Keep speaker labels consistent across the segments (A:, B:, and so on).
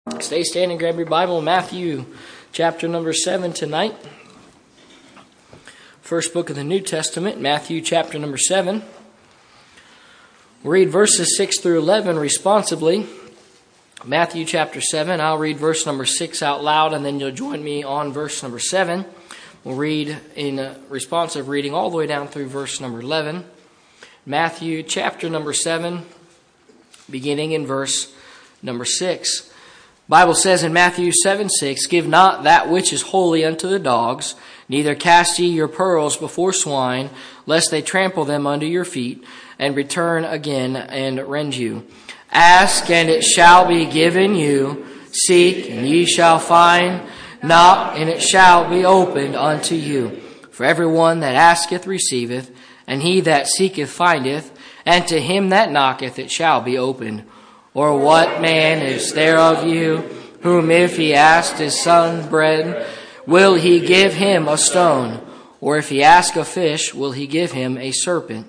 A: Stay standing, grab your Bible, Matthew chapter number 7 tonight. First book of the New Testament, Matthew chapter number 7. We'll read verses 6 through 11 responsibly. Matthew chapter 7, I'll read verse number 6 out loud, and then you'll join me on verse number 7. We'll read in responsive reading all the way down through verse number 11. Matthew chapter number 7, beginning in verse number 6. Bible says in Matthew 7:6, "Give not that which is holy unto the dogs, neither cast ye your pearls before swine, lest they trample them under your feet, and return again and rend you. Ask, and it shall be given you. Seek, and ye shall find. Knock, and it shall be opened unto you. For everyone that asketh receiveth, and he that seeketh findeth, and to him that knocketh it shall be opened. Or what man is there of you, whom if he ask his son bread, will he give him a stone? Or if he ask a fish, will he give him a serpent?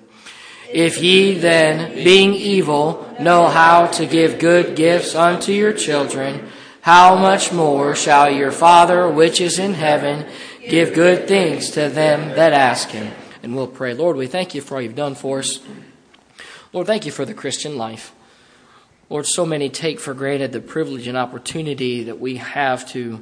A: If ye then, being evil, know how to give good gifts unto your children, how much more shall your Father which is in heaven give good things to them that ask him?" And we'll pray. Lord, we thank you for all you've done for us. Lord, thank you for the Christian life. Lord, so many take for granted the privilege and opportunity that we have to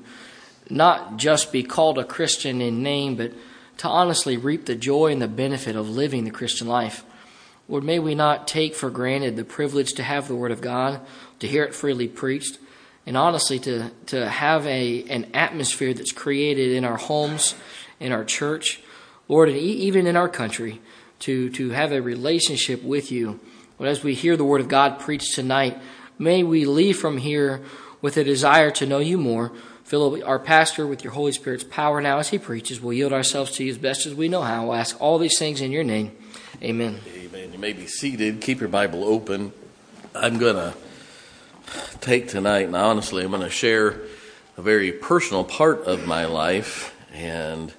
A: not just be called a Christian in name, but to honestly reap the joy and the benefit of living the Christian life. Lord, may we not take for granted the privilege to have the Word of God, to hear it freely preached, and honestly to have an atmosphere that's created in our homes, in our church, Lord, and even in our country, to have a relationship with you. But as we hear the Word of God preached tonight, may we leave from here with a desire to know you more. Fill our pastor with your Holy Spirit's power now as he preaches. We'll yield ourselves to you as best as we know how. We'll ask all these things in your name. Amen.
B: Amen. You may be seated. Keep your Bible open. I'm going to take tonight, and honestly, I'm going to share a very personal part of my life. And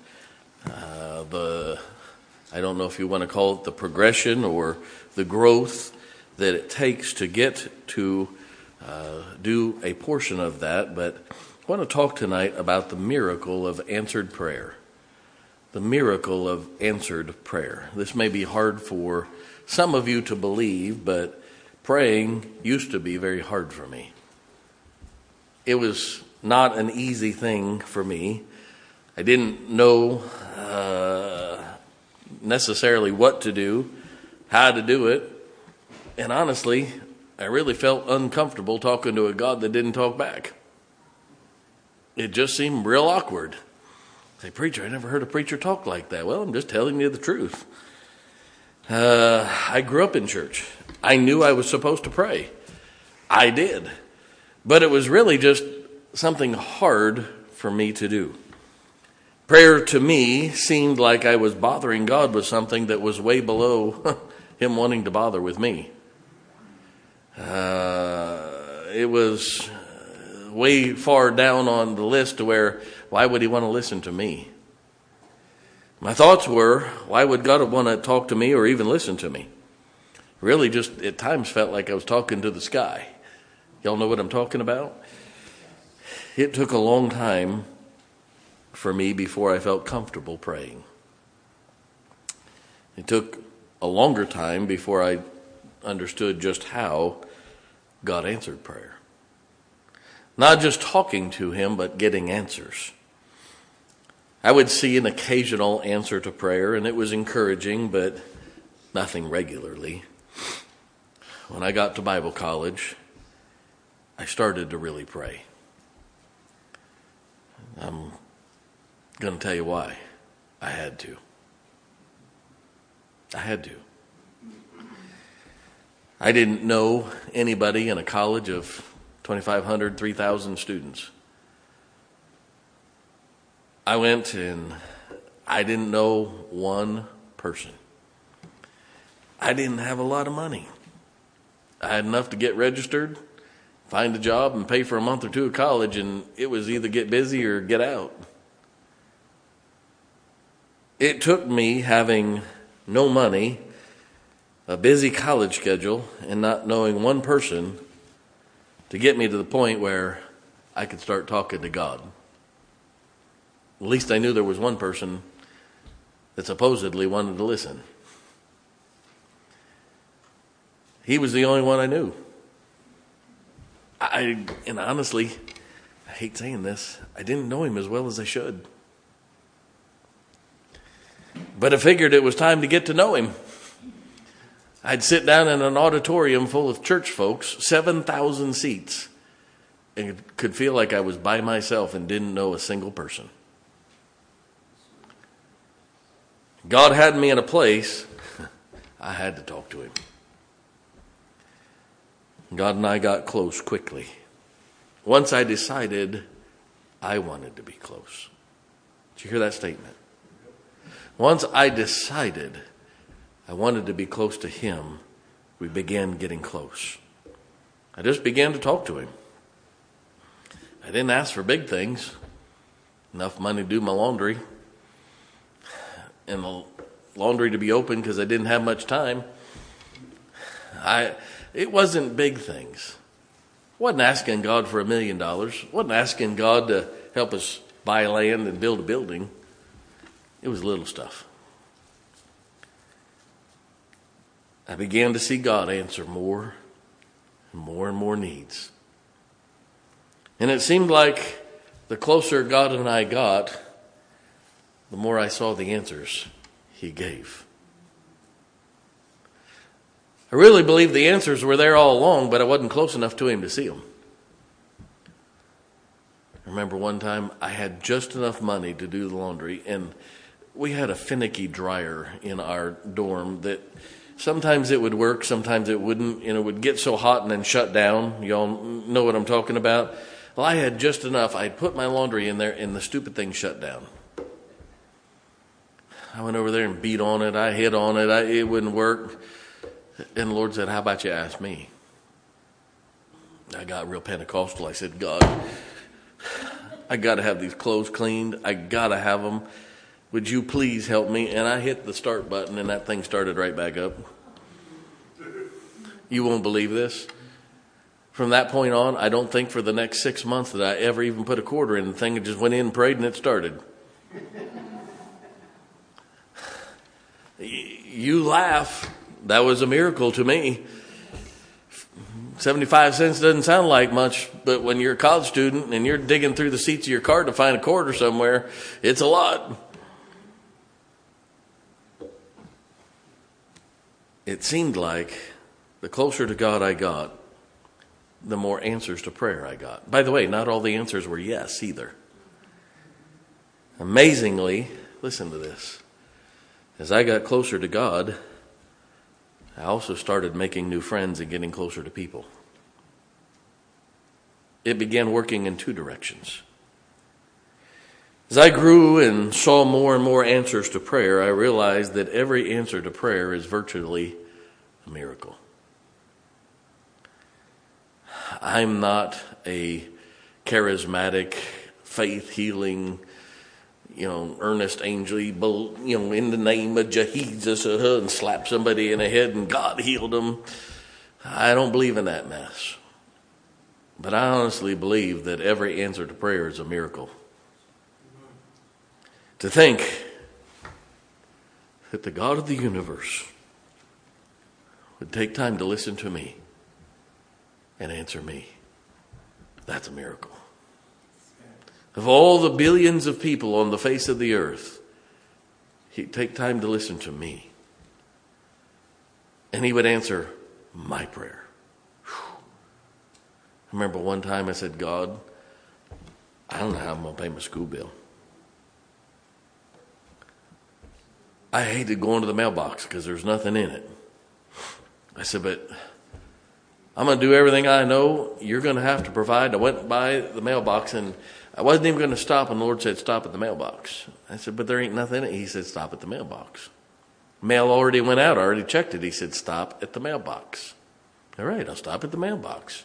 B: I don't know if you want to call it the progression or the growth that it takes to get to do a portion of that. But I want to talk tonight about the miracle of answered prayer. The miracle of answered prayer. This may be hard for some of you to believe, but praying used to be very hard for me. It was not an easy thing for me. I didn't know necessarily what to do, how to do it, and honestly, I really felt uncomfortable talking to a God that didn't talk back. It just seemed real awkward. I say, "Preacher, I never heard a preacher talk like that." Well, I'm just telling you the truth. I grew up in church. I knew I was supposed to pray. I did. But it was really just something hard for me to do. Prayer to me seemed like I was bothering God with something that was way below him wanting to bother with me. It was way far down on the list to where, why would he want to listen to me? My thoughts were, why would God want to talk to me or even listen to me? Really just at times felt like I was talking to the sky. Y'all know what I'm talking about? It took a long time for me before I felt comfortable praying. It took a longer time before I understood just how God answered prayer. Not just talking to him, but getting answers. I would see an occasional answer to prayer, and it was encouraging, but nothing regularly. When I got to Bible college, I started to really pray. I'm going to tell you why. I had to. I didn't know anybody in a college of 2,500, 3,000 students. I went and I didn't know one person. I didn't have a lot of money. I had enough to get registered, find a job, and pay for a month or two of college, and it was either get busy or get out. It took me having no money, a busy college schedule, and not knowing one person to get me to the point where I could start talking to God. At least I knew there was one person that supposedly wanted to listen. He was the only one I knew. And honestly, I hate saying this, I didn't know him as well as I should. But I figured it was time to get to know him. I'd sit down in an auditorium full of church folks, 7,000 seats, and could feel like I was by myself and didn't know a single person. God had me in a place, I had to talk to him. God and I got close quickly. Once I decided I wanted to be close. Did you hear that statement? Once I decided I wanted to be close to him, we began getting close. I just began to talk to him. I didn't ask for big things. Enough money to do my laundry. And the laundry to be open because I didn't have much time. It wasn't big things. Wasn't asking God for $1 million. Wasn't asking God to help us buy land and build a building. It was little stuff. I began to see God answer more and more needs. And it seemed like the closer God and I got, the more I saw the answers he gave. I really believe the answers were there all along, but I wasn't close enough to him to see them. I remember one time I had just enough money to do the laundry, and we had a finicky dryer in our dorm that sometimes it would work, sometimes it wouldn't, and it would get so hot and then shut down. You all know what I'm talking about? Well, I had just enough. I'd put my laundry in there, and the stupid thing shut down. I went over there and beat on it. I hit on it. It wouldn't work. And the Lord said, how about you ask me? I got real Pentecostal. I said, God, I got to have these clothes cleaned. I got to have them. Would you please help me? And I hit the start button, and that thing started right back up. You won't believe this. From that point on, I don't think for the next 6 months that I ever even put a quarter in the thing. It just went in, prayed, and it started. You laugh. That was a miracle to me. 75 cents doesn't sound like much, but when you're a college student and you're digging through the seats of your car to find a quarter somewhere, it's a lot. It seemed like the closer to God I got, the more answers to prayer I got. By the way, not all the answers were yes either. Amazingly, listen to this. As I got closer to God, I also started making new friends and getting closer to people. It began working in two directions. As I grew and saw more and more answers to prayer, I realized that every answer to prayer is virtually a miracle. I'm not a charismatic, faith-healing, earnest angel, in the name of Jesus, and slap somebody in the head and God healed them. I don't believe in that mess. But I honestly believe that every answer to prayer is a miracle. To think that the God of the universe would take time to listen to me and answer me, that's a miracle. Of all the billions of people on the face of the earth, he'd take time to listen to me. And he would answer my prayer. Whew. I remember one time I said, God, I don't know how I'm going to pay my school bill. I hated going to the mailbox because there's nothing in it. I said, but I'm going to do everything I know. You're going to have to provide. I went by the mailbox and I wasn't even going to stop, and the Lord said, stop at the mailbox. I said, but there ain't nothing in it. He said, stop at the mailbox. Mail already went out. I already checked it. He said, stop at the mailbox. All right, I'll stop at the mailbox.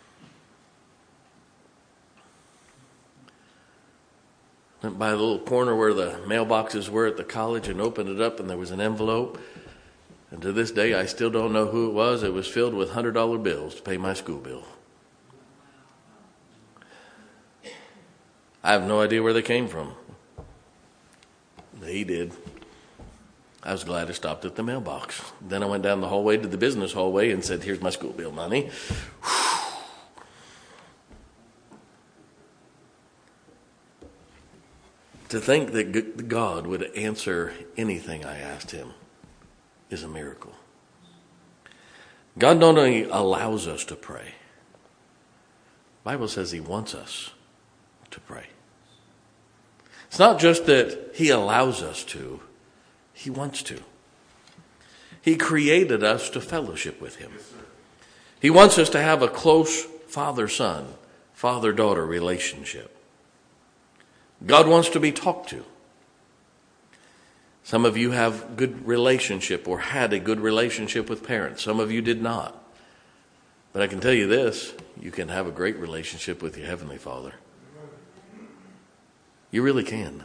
B: Went by the little corner where the mailboxes were at the college and opened it up, and there was an envelope. And to this day, I still don't know who it was. It was filled with $100 bills to pay my school bill. I have no idea where they came from. He did. I was glad I stopped at the mailbox. Then I went down the hallway to the business hallway and said, here's my school bill money. To think that God would answer anything I asked him is a miracle. God not only allows us to pray, the Bible says he wants us to pray. It's not just that he allows us to, he wants to. He created us to fellowship with him. He wants us to have a close father-son, father-daughter relationship. God wants to be talked to. Some of you have good relationship or had a good relationship with parents. Some of you did not. But I can tell you this, you can have a great relationship with your Heavenly Father. You really can.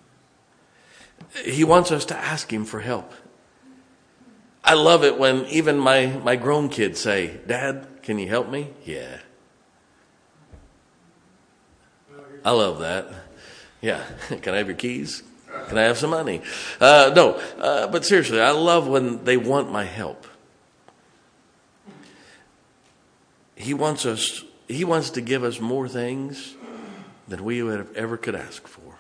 B: He wants us to ask him for help. I love it when even my grown kids say, Dad, can you help me? Yeah. I love that. Yeah. Can I have your keys? Can I have some money? No, but seriously, I love when they want my help. He wants to give us more things than we ever could ask for.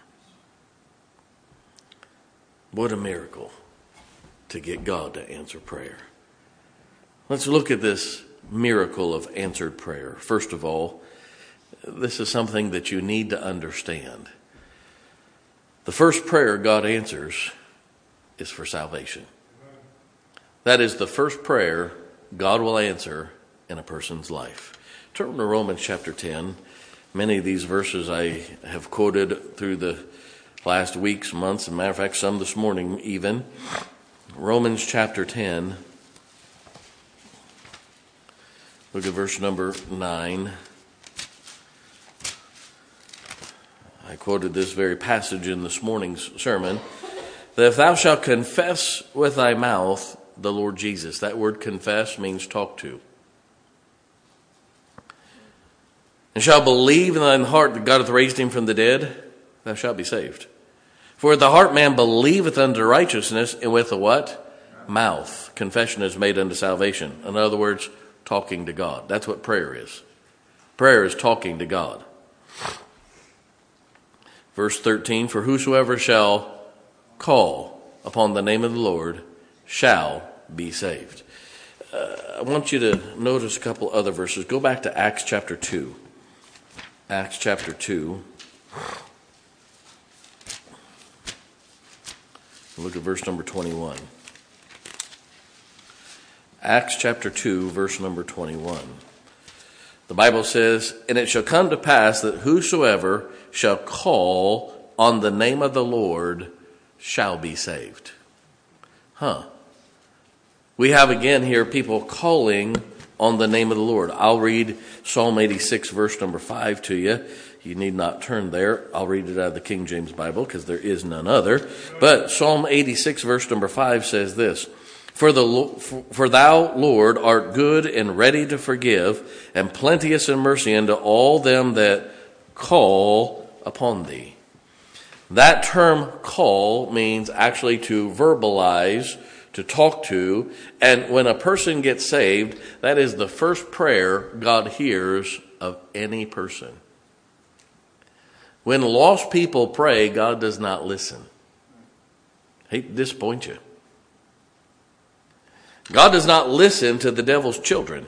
B: What a miracle to get God to answer prayer. Let's look at this miracle of answered prayer. First of all, this is something that you need to understand. The first prayer God answers is for salvation. That is the first prayer God will answer in a person's life. Turn to Romans chapter 10. Many of these verses I have quoted through the last weeks, months, and matter of fact, some this morning even. Romans chapter 10. Look at verse number 9. I quoted this very passage in this morning's sermon. That if thou shalt confess with thy mouth the Lord Jesus. That word confess means talk to. And shalt believe in thine heart that God hath raised him from the dead, thou shalt be saved. For with the heart man believeth unto righteousness, and with the what? Mouth. Confession is made unto salvation. In other words, talking to God. That's what prayer is. Prayer is talking to God. Verse 13, for whosoever shall call upon the name of the Lord shall be saved. I want you to notice a couple other verses. Go back to Acts chapter 2. Acts chapter 2. Look at verse number 21. Acts chapter 2, verse number 21. The Bible says, and it shall come to pass that whosoever shall call on the name of the Lord shall be saved. We have again here people calling on the name of the Lord. I'll read Psalm 86, verse number 5 to you. You need not turn there. I'll read it out of the King James Bible because there is none other. But Psalm 86, verse number 5 says this, For thou, Lord, art good and ready to forgive, and plenteous in mercy unto all them that call upon thee. That term call means actually to verbalize, to talk to, and when a person gets saved, that is the first prayer God hears of any person. When lost people pray, God does not listen. I hate to disappoint you. God does not listen to the devil's children.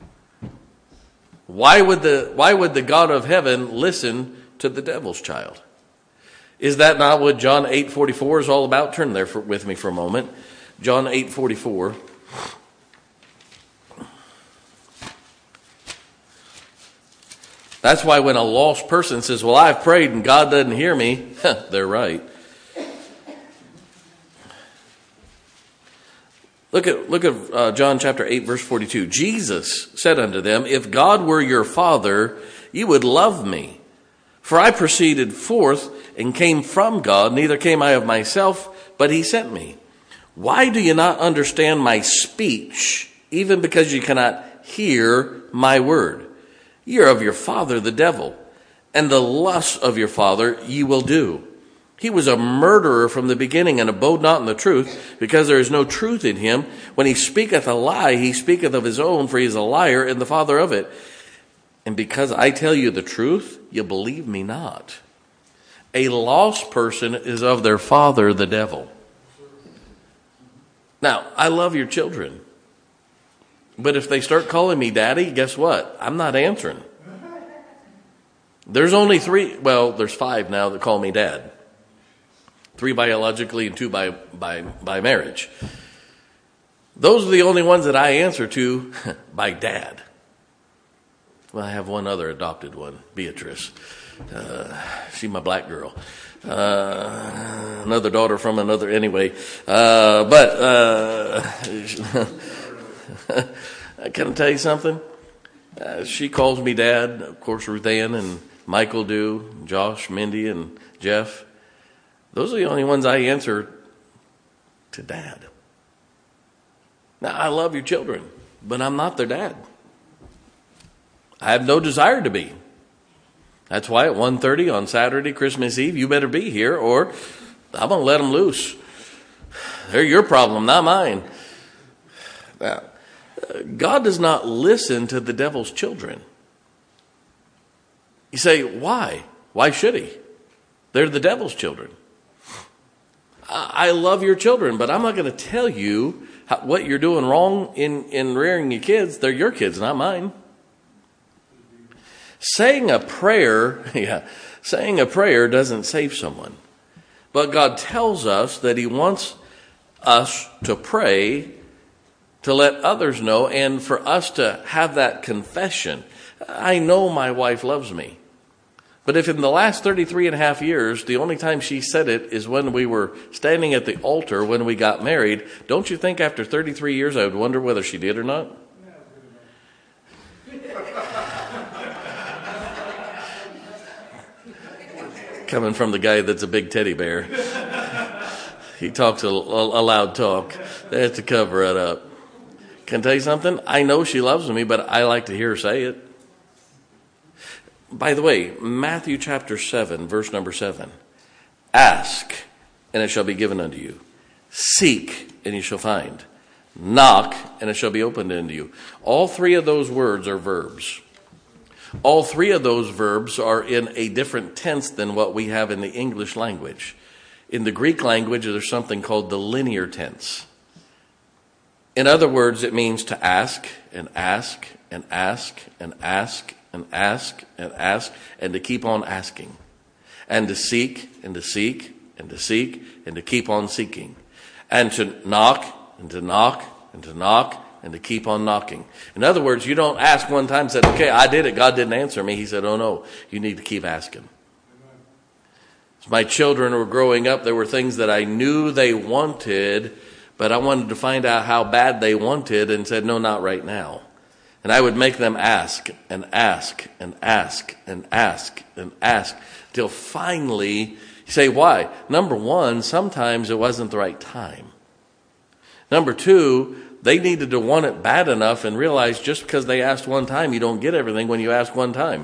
B: Why would the God of heaven listen to the devil's child? Is that not what John 8:44 is all about? Turn there with me for a moment. John 8:44. That's why when a lost person says, well, I've prayed and God doesn't hear me, they're right. Look at John chapter 8, verse 42. Jesus said unto them, if God were your Father, you would love me. For I proceeded forth and came from God, neither came I of myself, but he sent me. Why do you not understand my speech, even because you cannot hear my word? Ye are of your father the devil, and the lusts of your father ye will do. He was a murderer from the beginning, and abode not in the truth, because there is no truth in him. When he speaketh a lie, he speaketh of his own, for he is a liar and the father of it. And because I tell you the truth, you believe me not. A lost person is of their father, the devil. Now, I love your children. But if they start calling me daddy, guess what? I'm not answering. There's only there's 5 now that call me dad. 3 biologically and 2 by marriage. Those are the only ones that I answer to by dad. Well, I have one other adopted one, Beatrice. She's my black girl. Another daughter from another, anyway. Can I tell you something? She calls me dad. Of course, Ruth Ann and Michael do, Josh, Mindy, and Jeff. Those are the only ones I answer to dad. Now, I love your children, but I'm not their dad. I have no desire to be. That's why at 1:30 on Saturday, Christmas Eve, you better be here, or I'm going to let them loose. They're your problem, not mine. Now, God does not listen to the devil's children. You say, why? Why should he? They're the devil's children. I love your children, but I'm not going to tell you what you're doing wrong in rearing your kids. They're your kids, not mine. Saying a prayer doesn't save someone. But God tells us that he wants us to pray to let others know and for us to have that confession. I know my wife loves me. But if in the last 33 and a half years, the only time she said it is when we were standing at the altar when we got married, don't you think after 33 years I would wonder whether she did or not? Coming from the guy that's a big teddy bear. He talks a loud talk. They have to cover it up. Can I tell you something? I know she loves me, but I like to hear her say it. By the way, Matthew chapter 7, verse number 7. Ask, and it shall be given unto you. Seek, and you shall find. Knock, and it shall be opened unto you. All 3 of those words are verbs. All 3 of those verbs are in a different tense than what we have in the English language. In the Greek language, there's something called the linear tense. In other words, it means to ask, and ask, and ask, and ask, and ask, and ask, and to keep on asking. And to seek, and to seek, and to seek, and to keep on seeking. And to knock, and to knock, and to knock, and to keep on knocking. In other words, you don't ask one time and say, okay, I did it, God didn't answer me. He said, oh no, you need to keep asking. As my children were growing up, there were things that I knew they wanted, but I wanted to find out how bad they wanted and said, no, not right now. And I would make them ask and ask and ask and ask and ask till finally, you say, why? Number 1, sometimes it wasn't the right time. Number 2, they needed to want it bad enough and realize just because they asked one time, you don't get everything when you ask one time.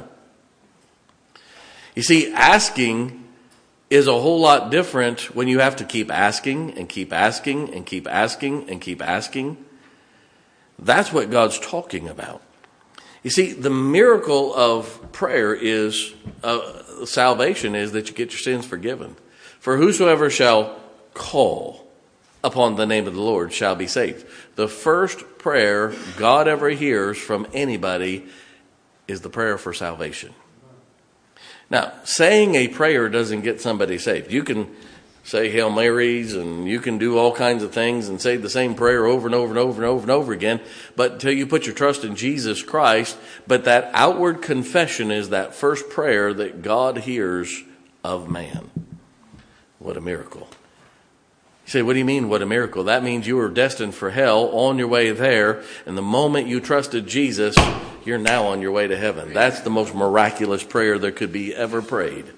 B: You see, asking is a whole lot different when you have to keep asking and keep asking and keep asking and keep asking. That's what God's talking about. You see, the miracle of prayer is, salvation is that you get your sins forgiven. For whosoever shall call upon the name of the Lord shall be saved. The first prayer God ever hears from anybody is the prayer for salvation. Now, saying a prayer doesn't get somebody saved. You can say Hail Marys and you can do all kinds of things and say the same prayer over and over and over and over and over again, but until you put your trust in Jesus Christ, but that outward confession is that first prayer that God hears of man. What a miracle. You say, what do you mean, what a miracle? That means you were destined for hell, on your way there, and the moment you trusted Jesus, you're now on your way to heaven. That's the most miraculous prayer that could be ever prayed.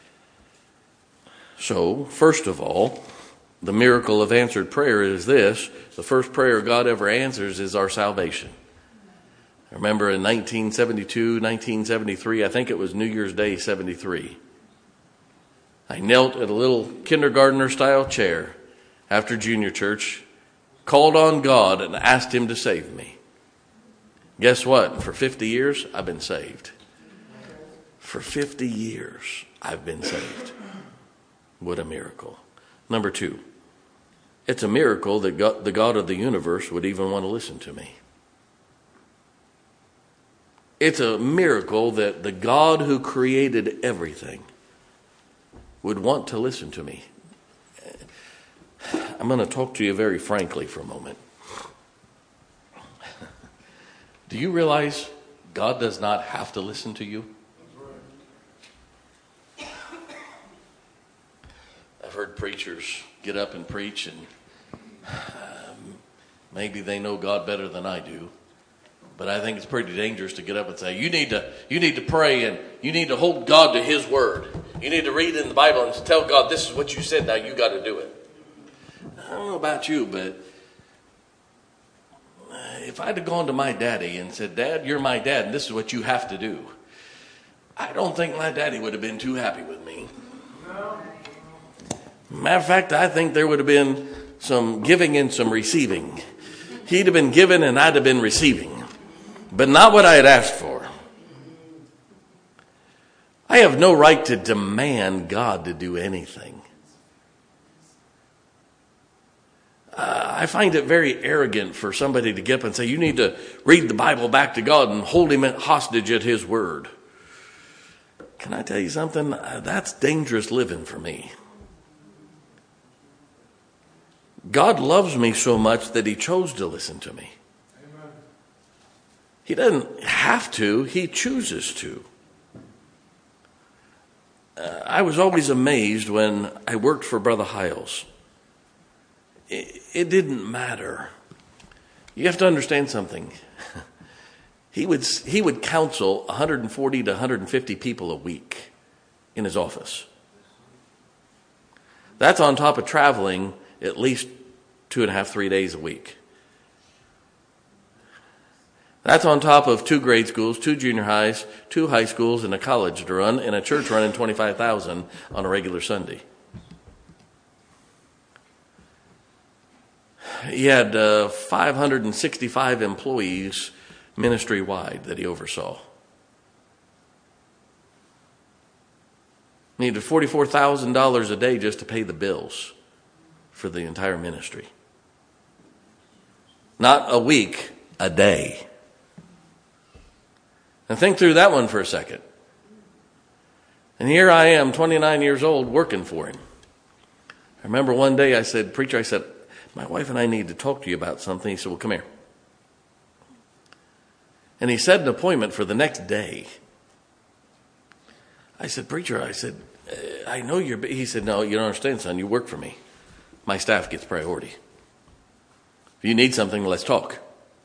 B: So, first of all, the miracle of answered prayer is this. The first prayer God ever answers is our salvation. remember in 1972, 1973, I think it was New Year's Day 73. I knelt at a little kindergartner-style chair after junior church, called on God and asked him to save me. Guess what? For 50 years, I've been saved. For 50 years, I've been saved. What a miracle. Number 2, it's a miracle that the God of the universe would even want to listen to me. It's a miracle that the God who created everything would want to listen to me. I'm going to talk to you very frankly for a moment. Do you realize God does not have to listen to you? I've heard preachers get up and preach, and maybe they know God better than I do. But I think it's pretty dangerous to get up and say, you need to pray, and you need to hold God to his word. You need to read in the Bible and tell God, this is what you said, now you got to do it. I don't know about you, but if I'd have gone to my daddy and said, Dad, you're my dad, and this is what you have to do, I don't think my daddy would have been too happy with me. Matter of fact, I think there would have been some giving and some receiving. He'd have been giving and I'd have been receiving, but not what I had asked for. I have no right to demand God to do anything. I find it very arrogant for somebody to get up and say, you need to read the Bible back to God and hold him hostage at his word. Can I tell you something? That's dangerous living for me. God loves me so much that he chose to listen to me. Amen. He doesn't have to, he chooses to. I was always amazed when I worked for Brother Hiles. It didn't matter. You have to understand something. He would counsel 140 to 150 people a week in his office. That's on top of traveling at least 2.5, 3 days a week. That's on top of 2 grade schools, 2 junior highs, 2 high schools, and a college to run, and a church running 25,000 on a regular Sunday. He had 565 employees ministry-wide that he oversaw. He needed $44,000 a day just to pay the bills for the entire ministry. Not a week, a day. And think through that one for a second. And here I am, 29 years old, working for him. I remember one day I said, Preacher, my wife and I need to talk to you about something. He said, well, come here. And he set an appointment for the next day. I said, Preacher, I know you're... He said, no, you don't understand, son. You work for me. My staff gets priority. If you need something, let's talk.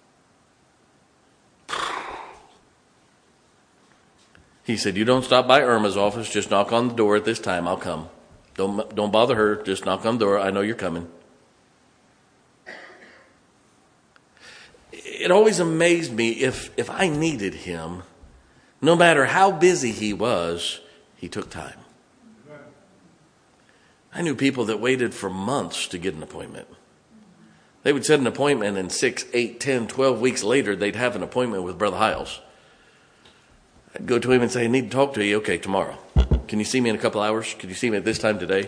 B: He said, you don't stop by Irma's office. Just knock on the door at this time. I'll come. Don't bother her. Just knock on the door. I know you're coming. It always amazed me if I needed him, no matter how busy he was, he took time. I knew people that waited for months to get an appointment. They would set an appointment, and 6, 8, 10, 12 weeks later, they'd have an appointment with Brother Hiles. I'd go to him and say, I need to talk to you. Okay, tomorrow. Can you see me in a couple hours? Can you see me at this time today?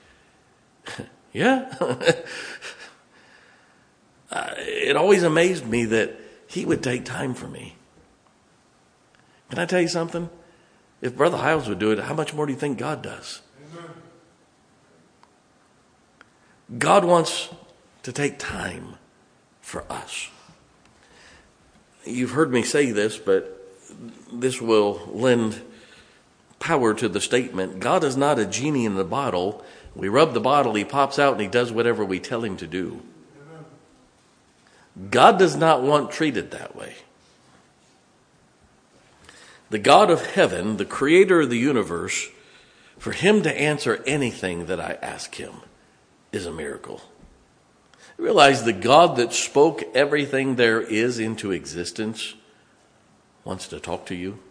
B: Yeah. It always amazed me that he would take time for me. Can I tell you something? If Brother Hiles would do it, how much more do you think God does? Amen. God wants to take time for us. You've heard me say this, but this will lend power to the statement. God is not a genie in the bottle. We rub the bottle, he pops out, and he does whatever we tell him to do. God does not want treated that way. The God of heaven, the creator of the universe, for him to answer anything that I ask him is a miracle. Realize the God that spoke everything there is into existence wants to talk to you,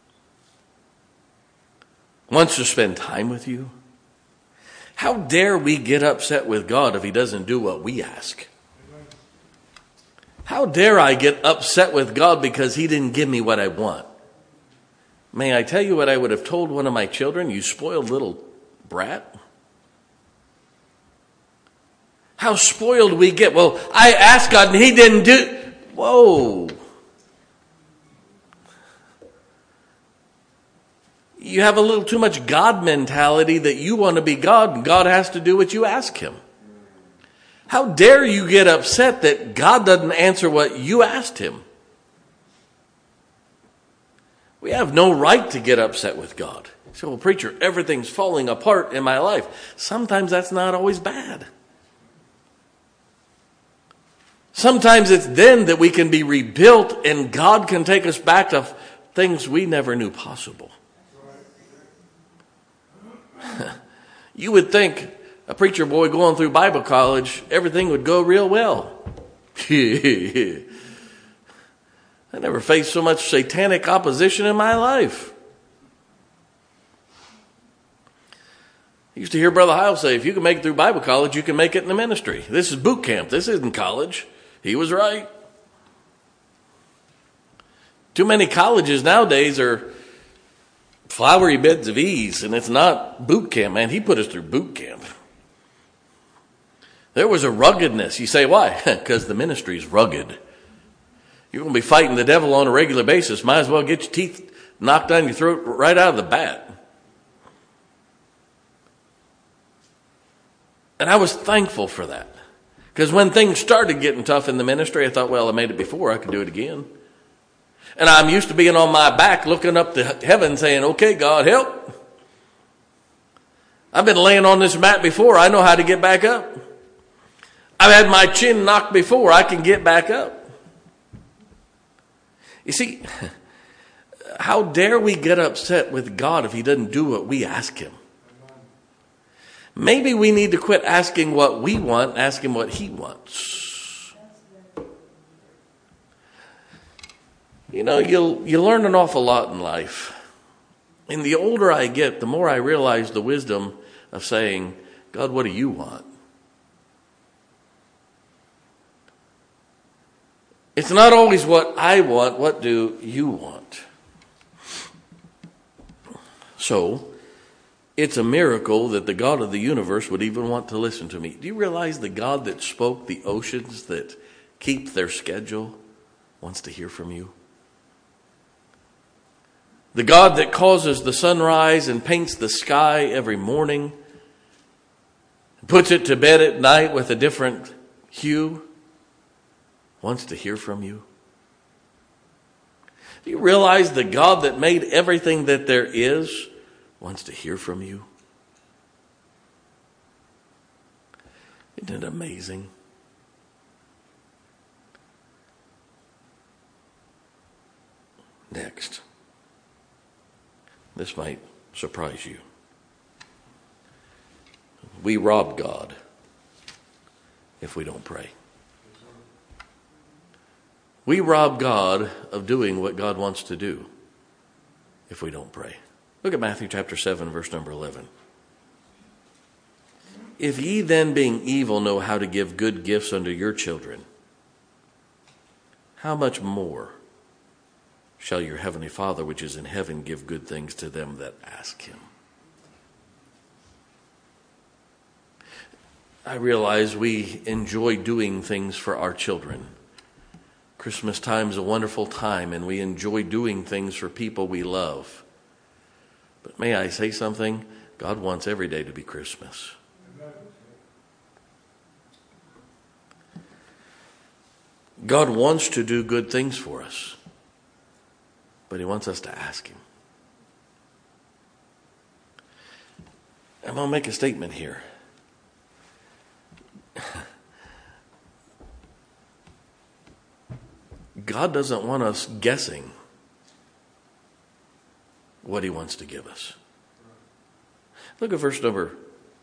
B: wants to spend time with you. How dare we get upset with God if he doesn't do what we ask? How dare I get upset with God because he didn't give me what I want? May I tell you what I would have told one of my children? You spoiled little brat. How spoiled we get. Well, I asked God and he didn't do. Whoa. You have a little too much God mentality that you want to be God and God has to do what you ask him. How dare you get upset that God doesn't answer what you asked him? We have no right to get upset with God. You say, well, preacher, everything's falling apart in my life. Sometimes that's not always bad. Sometimes it's then that we can be rebuilt and God can take us back to things we never knew possible. You would think a preacher boy going through Bible college, everything would go real well. I never faced so much satanic opposition in my life. I used to hear Brother Heil say, if you can make it through Bible college, you can make it in the ministry. This is boot camp. This isn't college. He was right. Too many colleges nowadays are flowery beds of ease, and it's not boot camp, man. He put us through boot camp. There was a ruggedness. You say, why? Because the ministry is rugged. You're going to be fighting the devil on a regular basis. Might as well get your teeth knocked down your throat right out of the bat. And I was thankful for that. Because when things started getting tough in the ministry, I thought, well, I made it before. I can do it again. And I'm used to being on my back looking up to heaven saying, okay, God, help. I've been laying on this mat before. I know how to get back up. I've had my chin knocked before. I can get back up. You see, how dare we get upset with God if he doesn't do what we ask him? Maybe we need to quit asking what we want, ask him what he wants. You know, you learn an awful lot in life. And the older I get, the more I realize the wisdom of saying, God, what do you want? It's not always what I want. What do you want? So, it's a miracle that the God of the universe would even want to listen to me. Do you realize the God that spoke the oceans that keep their schedule wants to hear from you? The God that causes the sunrise and paints the sky every morning, puts it to bed at night with a different hue, wants to hear from you. Do you realize the God that made everything that there is wants to hear from you? Isn't it amazing? Next. This might surprise you. We rob God if we don't pray. We rob God of doing what God wants to do if we don't pray. Look at Matthew chapter 7, verse number 11. If ye then, being evil, know how to give good gifts unto your children, how much more shall your heavenly Father which is in heaven give good things to them that ask him? I realize we enjoy doing things for our children. Christmas time is a wonderful time, and we enjoy doing things for people we love. But may I say something? God wants every day to be Christmas. God wants to do good things for us, but he wants us to ask him. I'm going to make a statement here. God doesn't want us guessing what he wants to give us. Look at verse number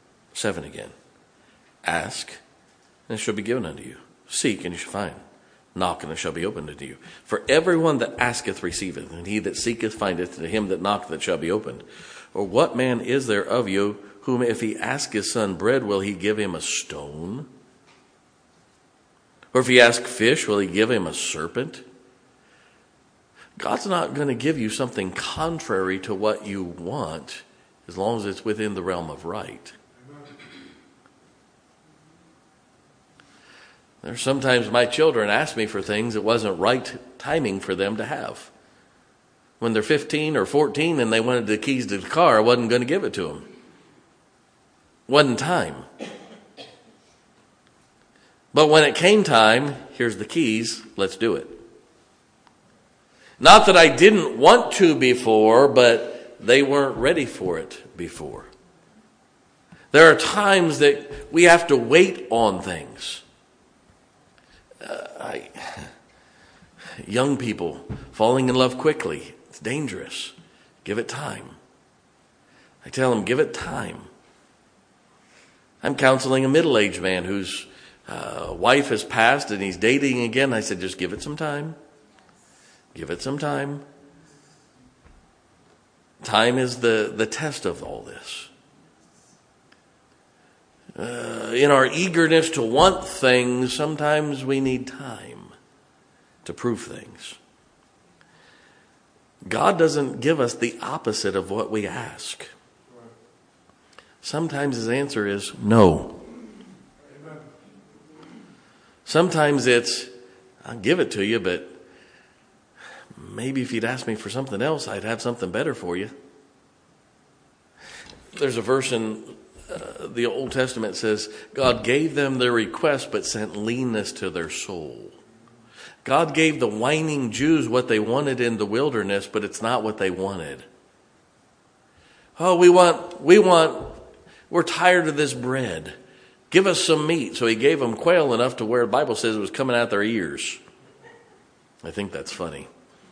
B: 7 again. Ask, and it shall be given unto you. Seek, and you shall find. Knock, and it shall be opened unto you. For everyone that asketh receiveth, and he that seeketh findeth, and to him that knocketh it shall be opened. Or what man is there of you, whom if he ask his son bread, will he give him a stone? Or if he ask fish, will he give him a serpent? God's not going to give you something contrary to what you want, as long as it's within the realm of right. There's sometimes my children ask me for things it wasn't right timing for them to have. When they're 15 or 14 and they wanted the keys to the car, I wasn't going to give it to them. Wasn't time. But when it came time, here's the keys, let's do it. Not that I didn't want to before, but they weren't ready for it before. There are times that we have to wait on things. Young people falling in love quickly, it's dangerous. Give it time. I tell them, give it time. I'm counseling a middle-aged man whose wife has passed and he's dating again. I said, just give it some time. Give it some time. Time is the test of all this. In our eagerness to want things, sometimes we need time to prove things. God doesn't give us the opposite of what we ask. Sometimes his answer is no. Sometimes it's, I'll give it to you, but maybe if you'd ask me for something else, I'd have something better for you. There's a verse in the Old Testament that says, God gave them their request, but sent leanness to their soul. God gave the whining Jews what they wanted in the wilderness, but it's not what they wanted. Oh, we're tired of this bread. Give us some meat. So he gave them quail enough to where the Bible says it was coming out their ears. I think that's funny.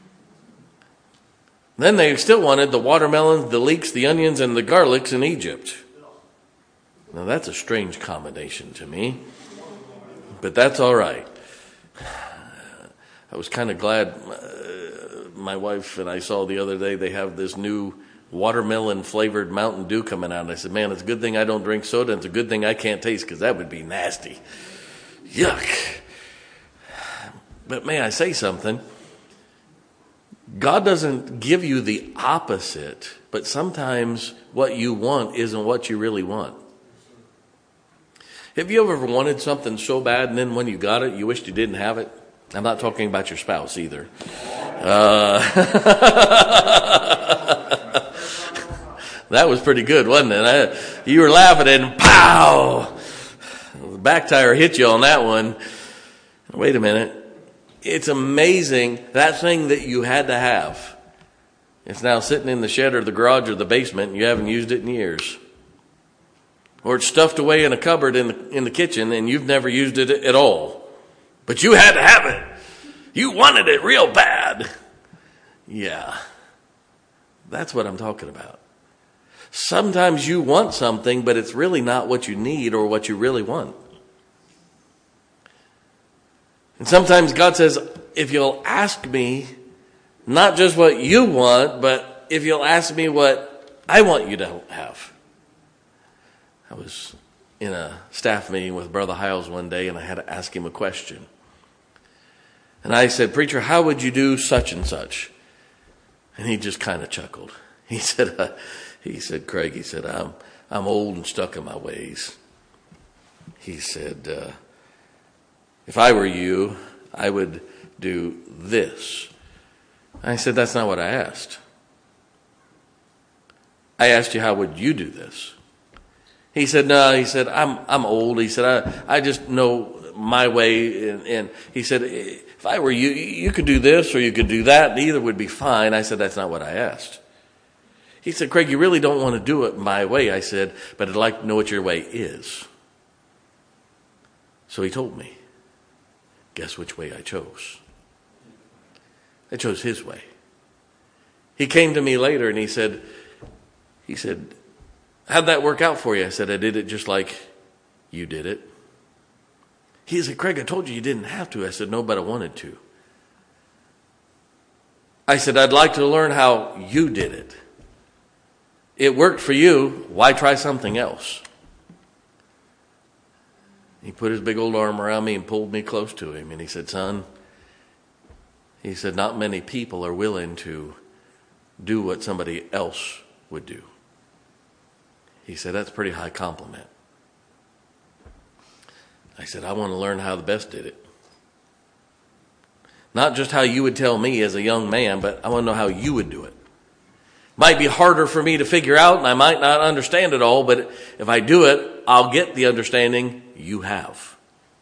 B: Then they still wanted the watermelons, the leeks, the onions, and the garlics in Egypt. Now that's a strange combination to me, but that's all right. I was kind of glad my wife and I saw the other day they have this new watermelon flavored Mountain Dew coming out. And I said, man, it's a good thing I don't drink soda. And it's a good thing I can't taste because that would be nasty. Yuck. But may I say something? God doesn't give you the opposite, but sometimes what you want isn't what you really want. Have you ever wanted something so bad and then when you got it, you wished you didn't have it? I'm not talking about your spouse either. That was pretty good, wasn't it? You were laughing and pow! The back tire hit you on that one. Wait a minute. It's amazing, that thing that you had to have. It's now sitting in the shed or the garage or the basement and you haven't used it in years. Or it's stuffed away in a cupboard in the kitchen and you've never used it at all. But you had to have it. You wanted it real bad. Yeah. That's what I'm talking about. Sometimes you want something, but it's really not what you need or what you really want. And sometimes God says, if you'll ask me, not just what you want, but if you'll ask me what I want you to have. I was in a staff meeting with Brother Hiles one day, and I had to ask him a question. And I said, preacher, how would you do such and such? And he just kind of chuckled. He said, Craig, he said, I'm old and stuck in my ways. He said, if I were you, I would do this. I said, that's not what I asked. I asked you, how would you do this? He said, no, he said, I'm old. He said, I just know my way. And he said, if I were you, you could do this or you could do that. Either would be fine. I said, that's not what I asked. He said, Craig, you really don't want to do it my way. I said, but I'd like to know what your way is. So he told me. Guess which way I chose? I chose his way. He came to me later and he said, how'd that work out for you? I said, I did it just like you did it. He said, Craig, I told you didn't have to. I said, no, but I wanted to. I said, I'd like to learn how you did it. It worked for you. Why try something else? He put his big old arm around me and pulled me close to him. And he said, son, he said, not many people are willing to do what somebody else would do. He said, that's a pretty high compliment. I said, I want to learn how the best did it. Not just how you would tell me as a young man, but I want to know how you would do it. Might be harder for me to figure out, and I might not understand it all, but if I do it, I'll get the understanding you have.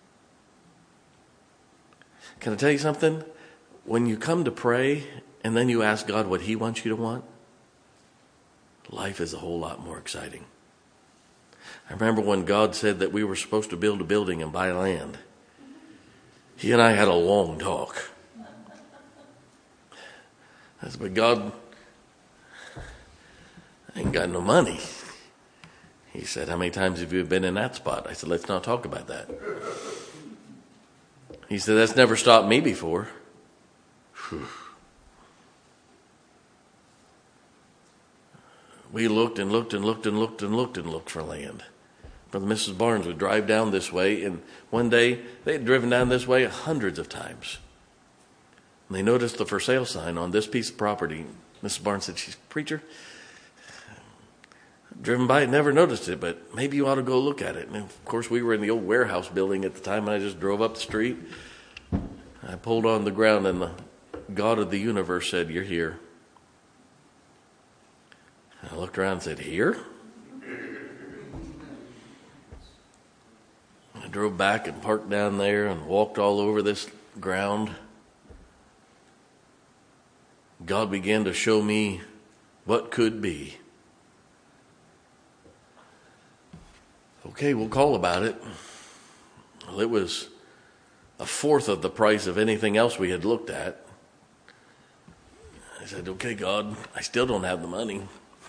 B: Can I tell you something? When you come to pray and then you ask God what he wants you to want, life is a whole lot more exciting. I remember when God said that we were supposed to build a building and buy land. He and I had a long talk. I said, but God, I ain't got no money. He said, how many times have you been in that spot? I said, let's not talk about that. He said, that's never stopped me before. Whew. We looked and looked and looked and looked and looked and looked for land. Brother and Mrs. Barnes would drive down this way, and one day they had driven down this way hundreds of times. And they noticed the for sale sign on this piece of property. Mrs. Barnes said, she's preacher. Driven by it, never noticed it, but maybe you ought to go look at it. And of course, we were in the old warehouse building at the time, and I just drove up the street. I pulled on the ground, and the God of the universe said, you're here. I looked around and said, here? I drove back and parked down there and walked all over this ground. God began to show me what could be. Okay, we'll call about it. Well, it was a fourth of the price of anything else we had looked at. I said, okay, God, I still don't have the money.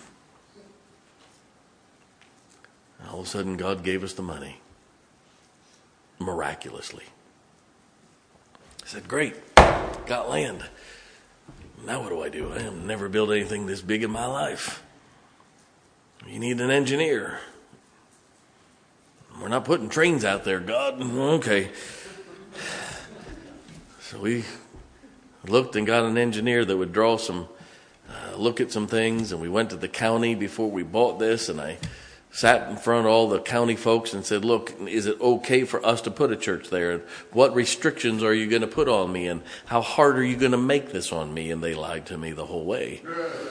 B: All of a sudden, God gave us the money. Miraculously. I said, great, got land. Now what do? I have never built anything this big in my life. You need an engineer. We're not putting trains out there, God. Okay. So we looked and got an engineer that would draw some, look at some things, and we went to the county before we bought this, and I sat in front of all the county folks and said, look, is it okay for us to put a church there? And what restrictions are you going to put on me? And how hard are you going to make this on me? And they lied to me the whole way.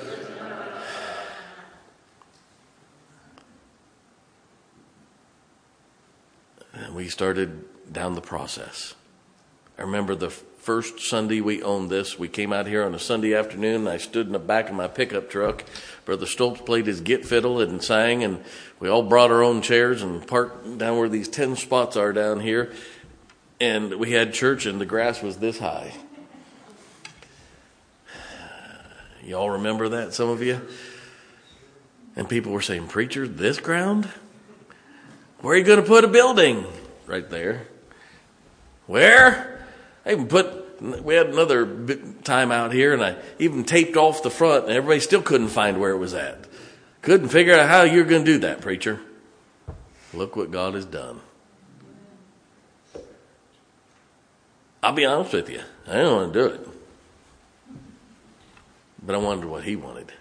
B: And we started down the process. I remember the first Sunday we owned this. We came out here on a Sunday afternoon, and I stood in the back of my pickup truck. Brother Stoltz played his git fiddle and sang, and we all brought our own chairs and parked down where these 10 spots are down here. And we had church, and the grass was this high. You all remember that, some of you? And people were saying, preacher, this ground? Where are you going to put a building? Right there. Where? We had another time out here, and I even taped off the front, and everybody still couldn't find where it was at. Couldn't figure out how you're going to do that, preacher. Look what God has done. I'll be honest with you. I didn't want to do it. But I wanted what he wanted.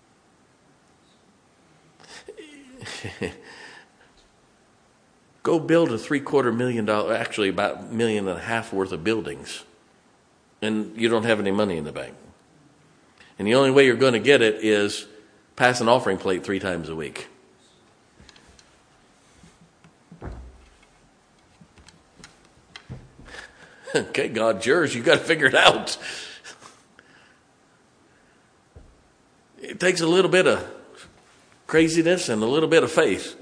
B: Go build a $750,000 million, actually about $1.5 million worth of buildings, and you don't have any money in the bank. And the only way you're going to get it is pass an offering plate 3 times a week. Okay, God's yours. You got to figure it out. It takes a little bit of craziness and a little bit of faith.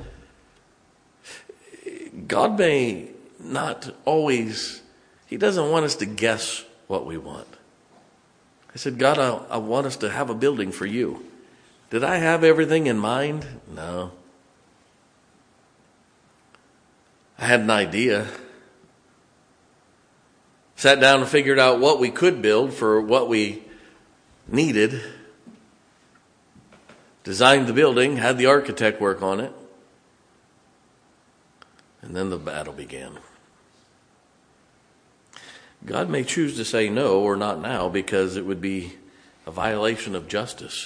B: God may not always, he doesn't want us to guess what we want. I said, God, I want us to have a building for you. Did I have everything in mind? No. I had an idea. Sat down and figured out what we could build for what we needed. Designed the building, had the architect work on it. And then the battle began. God may choose to say no or not now because it would be a violation of justice.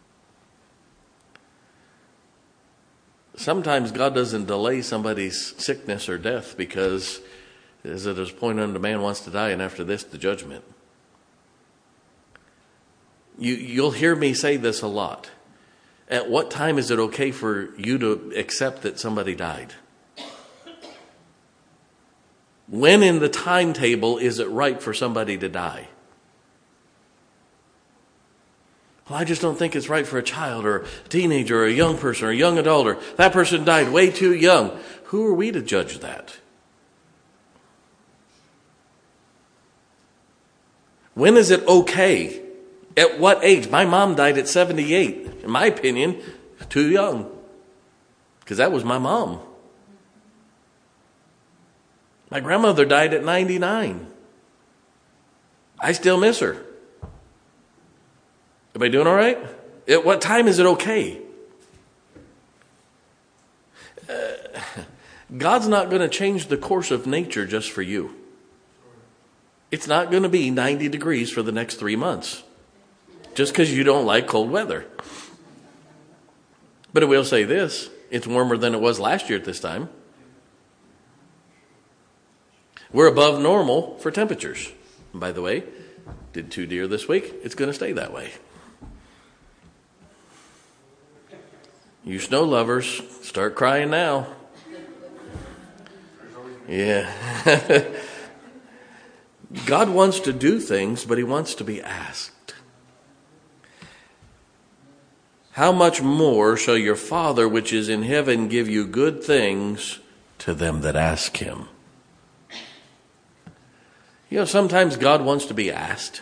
B: Sometimes God doesn't delay somebody's sickness or death because as it is appointed unto man wants to die, and after this the judgment. You'll hear me say this a lot. At what time is it okay for you to accept that somebody died? When in the timetable is it right for somebody to die? Well, I just don't think it's right for a child or a teenager or a young person or a young adult, or that person died way too young. Who are we to judge that? When is it okay? At what age? My mom died at 78. In my opinion, too young. Because that was my mom. My grandmother died at 99. I still miss her. Everybody doing all right? At what time is it okay? God's not going to change the course of nature just for you. It's not going to be 90 degrees for the next 3 months. Just because you don't like cold weather. But I will say this. It's warmer than it was last year at this time. We're above normal for temperatures. And by the way, did 2 deer this week. It's going to stay that way. You snow lovers, start crying now. Yeah. God wants to do things, but he wants to be asked. How much more shall your Father which is in heaven give you good things to them that ask him? You know, sometimes God wants to be asked.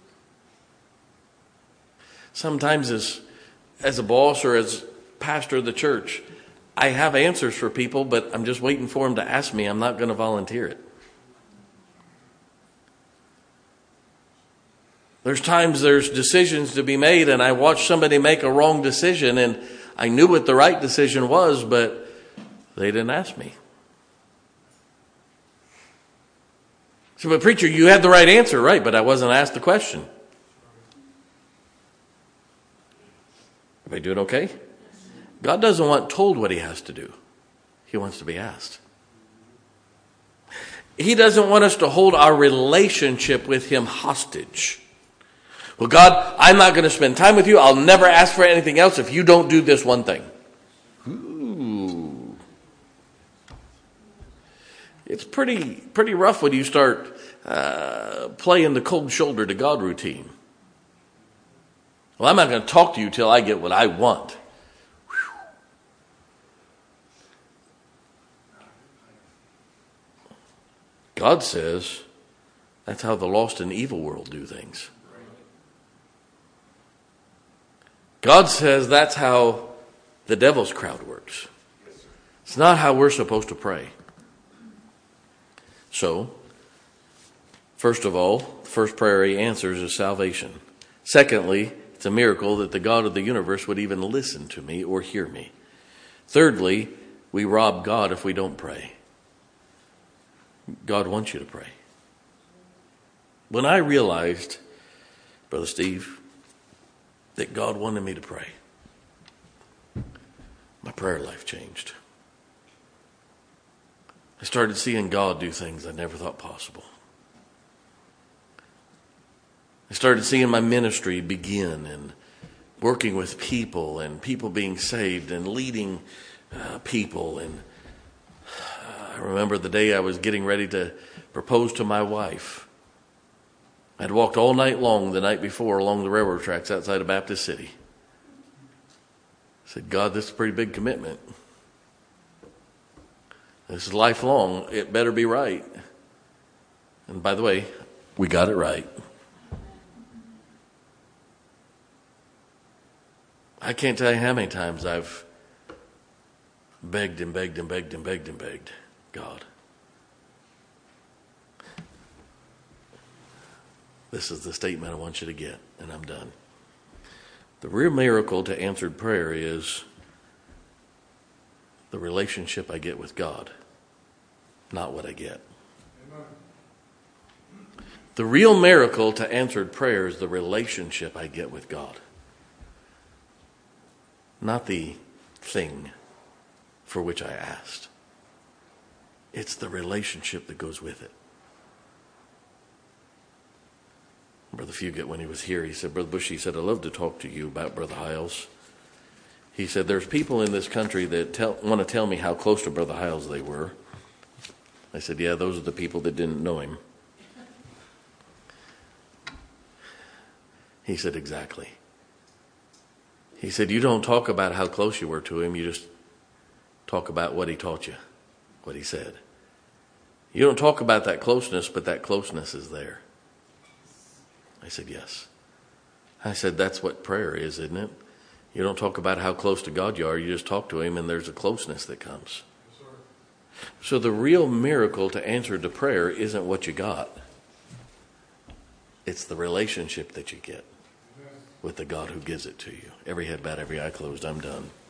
B: Sometimes as a boss or as pastor of the church, I have answers for people, but I'm just waiting for them to ask me. I'm not going to volunteer it. There's times there's decisions to be made, and I watch somebody make a wrong decision, and I knew what the right decision was, but they didn't ask me. So, but preacher, you had the right answer, right? But I wasn't asked the question. Everybody doing okay? God doesn't want told what he has to do. He wants to be asked. He doesn't want us to hold our relationship with him hostage. Well, God, I'm not going to spend time with you. I'll never ask for anything else if you don't do this one thing. Ooh. It's pretty rough when you start playing the cold shoulder to God routine. Well, I'm not going to talk to you till I get what I want. Whew. God says that's how the lost and evil world do things. God says that's how the devil's crowd works. It's not how we're supposed to pray. So, first of all, the first prayer he answers is salvation. Secondly, it's a miracle that the God of the universe would even listen to me or hear me. Thirdly, we rob God if we don't pray. God wants you to pray. When I realized, Brother Steve, that God wanted me to pray, my prayer life changed. I started seeing God do things I never thought possible. I started seeing my ministry begin and working with people and people being saved and leading people. And I remember the day I was getting ready to propose to my wife. I'd walked all night long the night before along the railroad tracks outside of Baptist City. I said, God, this is a pretty big commitment. This is lifelong. It better be right. And by the way, we got it right. I can't tell you how many times I've begged and begged and begged and begged and begged God. This is the statement I want you to get, and I'm done. The real miracle to answered prayer is the relationship I get with God, not what I get. Amen. The real miracle to answered prayer is the relationship I get with God, not the thing for which I asked. It's the relationship that goes with it. Brother Fugate, when he was here, he said, Brother Bush, he said, I'd love to talk to you about Brother Hiles. He said, there's people in this country that want to tell me how close to Brother Hiles they were. I said, yeah, those are the people that didn't know him. He said, exactly. He said, you don't talk about how close you were to him, you just talk about what he taught you, what he said. You don't talk about that closeness, but that closeness is there. I said, yes. I said, that's what prayer is, isn't it? You don't talk about how close to God you are, you just talk to him and there's a closeness that comes. Yes, so the real miracle to answer to prayer isn't what you got. It's the relationship that you get with the God who gives it to you. Every head bowed, every eye closed, I'm done.